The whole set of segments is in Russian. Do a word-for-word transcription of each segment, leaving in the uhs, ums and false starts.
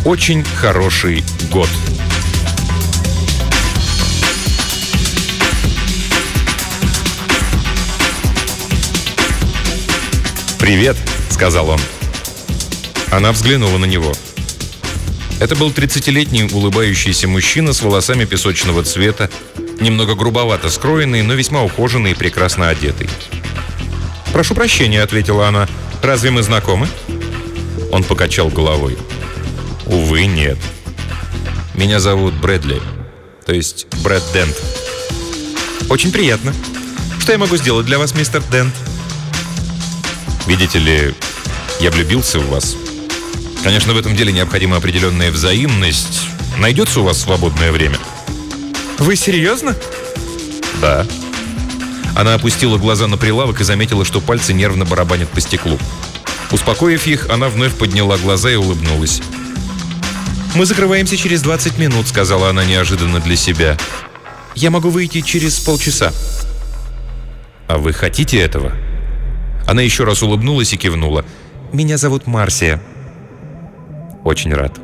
Очень хороший год. «Привет», — сказал он. Она взглянула на него. Это был тридцатилетний улыбающийся мужчина с волосами песочного цвета, немного грубовато скроенный, но весьма ухоженный и прекрасно одетый. «Прошу прощения», — ответила она. «Разве мы знакомы?» Он покачал головой. «Увы, нет. Меня зовут Брэдли, то есть Брэд Дент». «Очень приятно. Что я могу сделать для вас, мистер Дент?» «Видите ли, я влюбился в вас. Конечно, в этом деле необходима определенная взаимность. Найдется у вас свободное время?» «Вы серьезно?» «Да». Она опустила глаза на прилавок и заметила, что пальцы нервно барабанят по стеклу. Успокоив их, она вновь подняла глаза и улыбнулась. «Мы закрываемся через двадцать минут», — сказала она неожиданно для себя. «Я могу выйти через полчаса». «А вы хотите этого?» Она еще раз улыбнулась и кивнула. «Меня зовут Марсия». «Очень рад».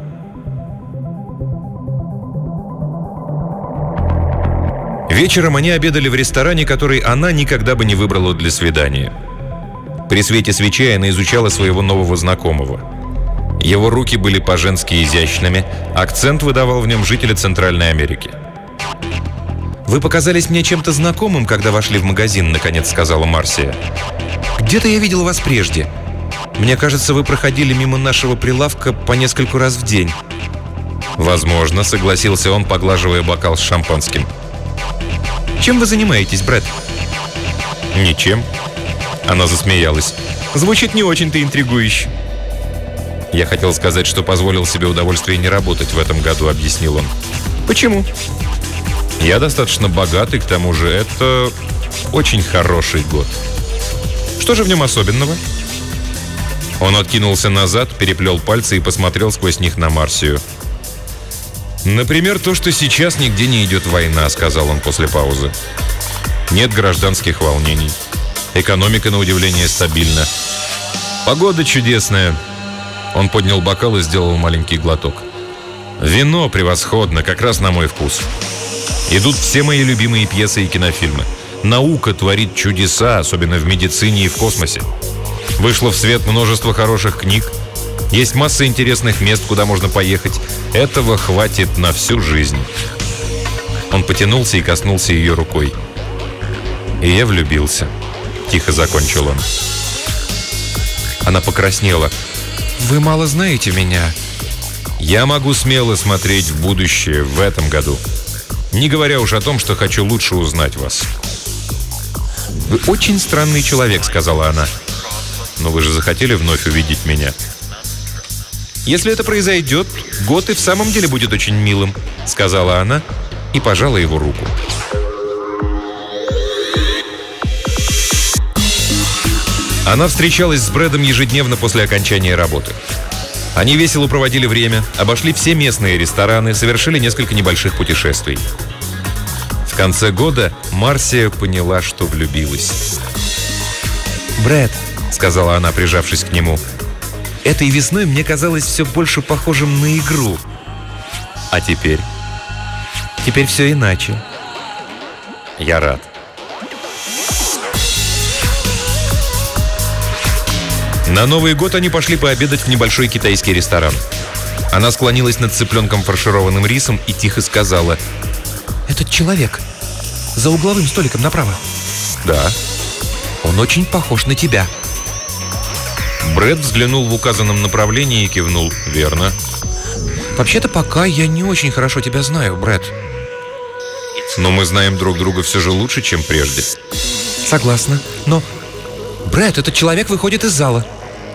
Вечером они обедали в ресторане, который она никогда бы не выбрала для свидания. При свете свечей она изучала своего нового знакомого. Его руки были по-женски изящными, акцент выдавал в нем жителя Центральной Америки. «Вы показались мне чем-то знакомым, когда вошли в магазин», — наконец сказала Марсия. «Где-то я видел вас прежде. Мне кажется, вы проходили мимо нашего прилавка по нескольку раз в день». «Возможно», — согласился он, поглаживая бокал с шампанским. «Чем вы занимаетесь, Брэд?» «Ничем». Она засмеялась. «Звучит не очень-то интригующе». «Я хотел сказать, что позволил себе удовольствие не работать в этом году», — объяснил он. «Почему?» «Я достаточно богатый, к тому же это очень хороший год». «Что же в нем особенного?» Он откинулся назад, переплел пальцы и посмотрел сквозь них на Марсию. «Например, то, что сейчас нигде не идет война», — сказал он после паузы. «Нет гражданских волнений. Экономика, на удивление, стабильна. Погода чудесная». Он поднял бокал и сделал маленький глоток. «Вино превосходно, как раз на мой вкус. Идут все мои любимые пьесы и кинофильмы. Наука творит чудеса, особенно в медицине и в космосе. Вышло в свет множество хороших книг. Есть масса интересных мест, куда можно поехать. Этого хватит на всю жизнь». Он потянулся и коснулся ее рукой. «И я влюбился», — тихо закончил он. Она покраснела. «Вы мало знаете меня». «Я могу смело смотреть в будущее в этом году. Не говоря уж о том, что хочу лучше узнать вас». «Вы очень странный человек», — сказала она. «Но вы же захотели вновь увидеть меня». «Если это произойдет, год и в самом деле будет очень милым», — сказала она и пожала его руку. Она встречалась с Брэдом ежедневно после окончания работы. Они весело проводили время, обошли все местные рестораны, совершили несколько небольших путешествий. В конце года Марсия поняла, что влюбилась. «Брэд», — сказала она, прижавшись к нему, — «этой весной мне казалось все больше похожим на игру. А теперь? Теперь все иначе. Я рад». На Новый год они пошли пообедать в небольшой китайский ресторан. Она склонилась над цыпленком, фаршированным рисом, и тихо сказала: «Этот человек за угловым столиком направо». «Да». «Он очень похож на тебя». Брэд взглянул в указанном направлении и кивнул. «Верно». «Вообще-то пока я не очень хорошо тебя знаю, Брэд». «Но мы знаем друг друга все же лучше, чем прежде». «Согласна, но... Брэд, этот человек выходит из зала».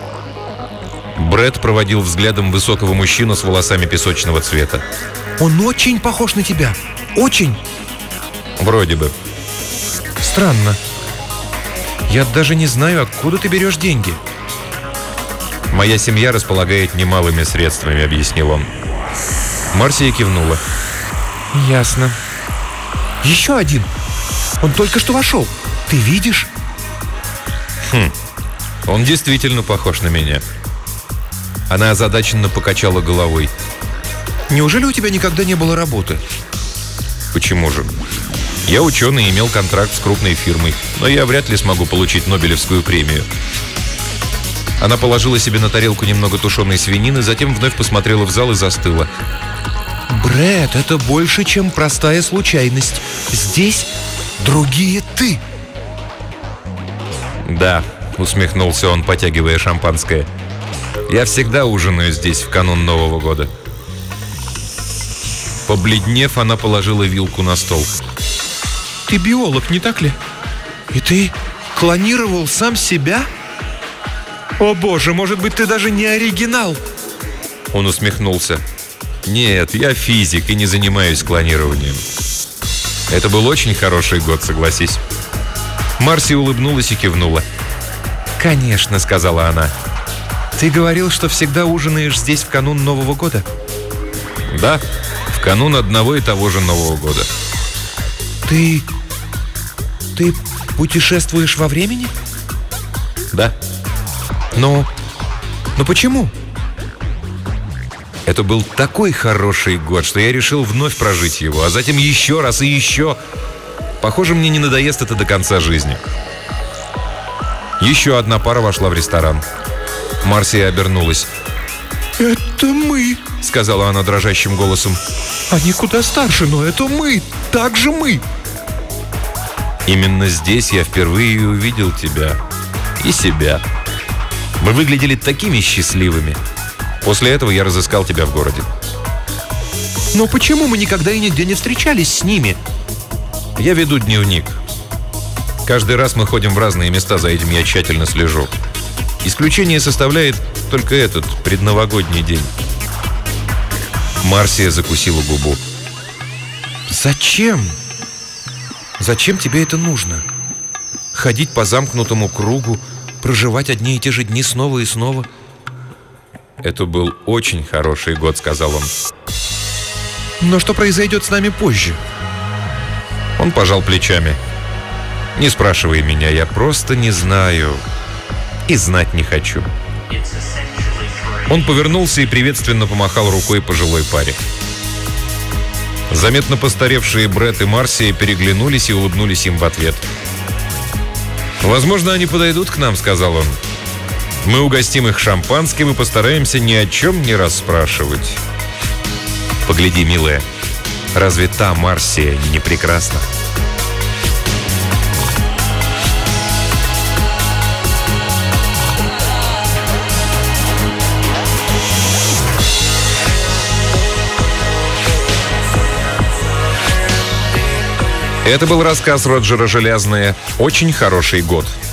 Брэд проводил взглядом высокого мужчину с волосами песочного цвета. «Он очень похож на тебя. Очень». «Вроде бы». «Странно. Я даже не знаю, откуда ты берешь деньги». «Моя семья располагает немалыми средствами», — объяснил он. Марсия кивнула. «Ясно. Еще один. Он только что вошел. Ты видишь?» «Хм. Он действительно похож на меня». Она озадаченно покачала головой. Неужели у тебя никогда не было работы? Почему же? Я ученый и имел контракт с крупной фирмой, но я вряд ли смогу получить Нобелевскую премию. Она положила себе на тарелку немного тушеной свинины, затем вновь посмотрела в зал и застыла. Брэд, это больше, чем простая случайность. Здесь другие ты. Да, усмехнулся он, потягивая шампанское. Я всегда ужинаю здесь в канун Нового года. Побледнев, она положила вилку на стол. Ты биолог, не так ли? И ты клонировал сам себя? О боже, может быть, ты даже не оригинал? Он усмехнулся. Нет, я физик и не занимаюсь клонированием. Это был очень хороший год, согласись. Марси улыбнулась и кивнула. «Конечно», — сказала она. «Ты говорил, что всегда ужинаешь здесь в канун Нового года?» «Да, в канун одного и того же Нового года». «Ты... ты путешествуешь во времени?» «Да». «Но... но почему?» Это был такой хороший год, что я решил вновь прожить его, а затем еще раз и еще. Похоже, мне не надоест это до конца жизни. Еще одна пара вошла в ресторан. Марсия обернулась. «Это мы», — сказала она дрожащим голосом. «Они куда старше, но это мы, так же мы». Именно здесь я впервые увидел тебя и себя. Мы выглядели такими счастливыми. После этого я разыскал тебя в городе. Но почему мы никогда и нигде не встречались с ними? Я веду дневник. Каждый раз мы ходим в разные места, за этим я тщательно слежу. Исключение составляет только этот предновогодний день. Марсия закусила губу. Зачем? Зачем тебе это нужно? Ходить по замкнутому кругу, проживать одни и те же дни снова и снова? Это был очень хороший год, сказал он. Но что произойдет с нами позже? Он пожал плечами. Не спрашивай меня, я просто не знаю. И знать не хочу. Он повернулся и приветственно помахал рукой пожилой паре. Заметно постаревшие Брэд и Марсия переглянулись и улыбнулись им в ответ. «Возможно, они подойдут к нам», — сказал он. «Мы угостим их шампанским и постараемся ни о чем не расспрашивать». «Погляди, милая, разве та Марсия не прекрасна?» Это был рассказ Роджера Желязное «Очень хороший год».